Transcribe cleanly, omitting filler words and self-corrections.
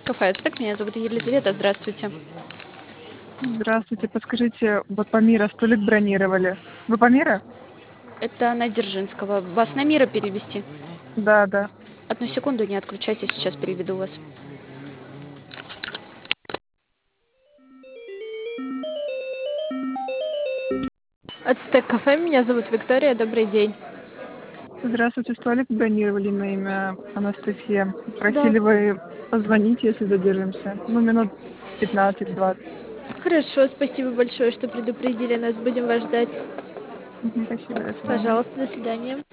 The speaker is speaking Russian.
Кафе «Ацтек». Меня зовут Елизавета. Здравствуйте. Здравствуйте. Подскажите, вот по Мира столик бронировали. Вы по Мира? Это на Дзержинского. Вас на Мира перевести? Да, да. Одну секунду, не отключайтесь, сейчас переведу вас. «Ацтек кафе». Меня зовут Виктория. Добрый день. Здравствуйте. Столик бронировали на имя Анастасия. Да. Просили вы позвонить, если задержимся. Ну, минут 15-20. Хорошо, спасибо большое, что предупредили нас. Будем вас ждать. Спасибо, до свидания. Пожалуйста, до свидания.